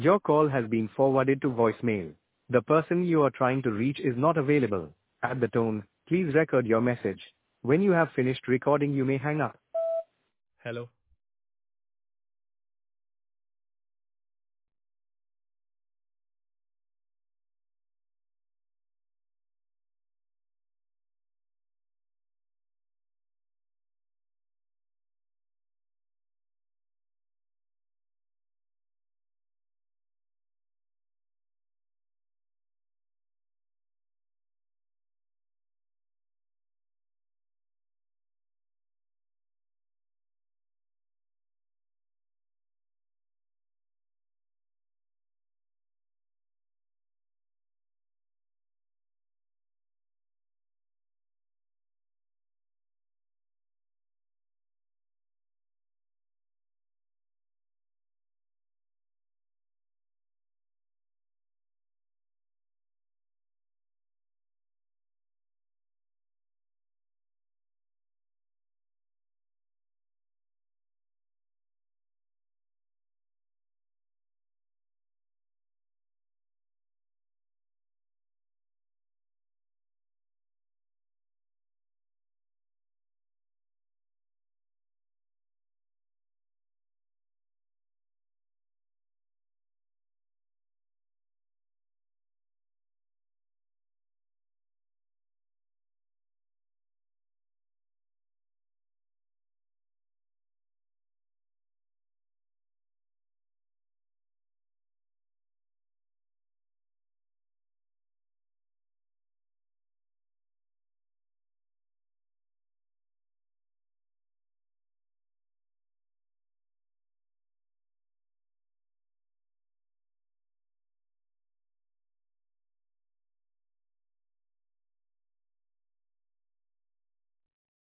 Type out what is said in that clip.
Your call has been forwarded to voicemail. The person you are trying to reach is not available. At the tone, please record your message. When you have finished recording, you may hang up. Hello.